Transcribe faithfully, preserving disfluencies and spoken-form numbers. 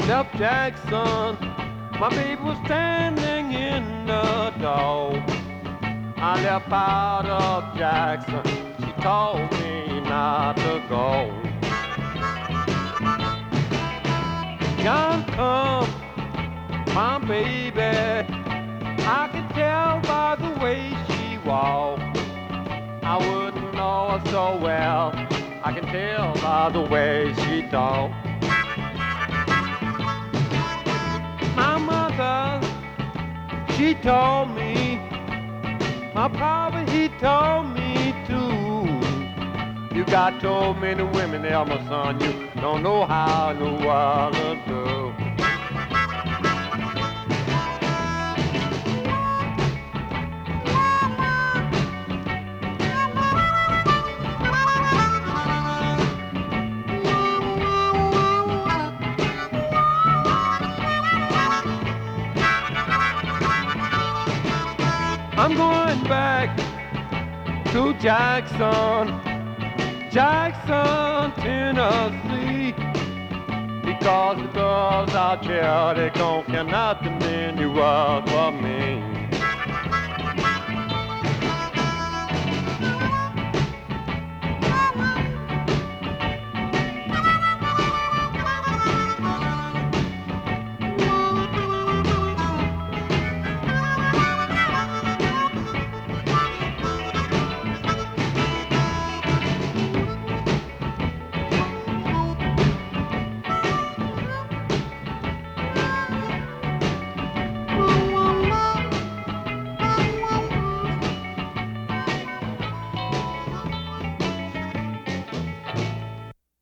left Jackson, my baby was standing in the door. I left out of Jackson, she told me not to go. Young come, my baby, I can tell by the way she walk. I wouldn't know her so well, I can tell by the way she talk. My mother, she told me, my papa, he told me too. You got so many women there, my son, you don't know how in the world to do. I'm going back to Jackson, Jackson, Tennessee, because the girls out there, they don't care nothing in the world for me.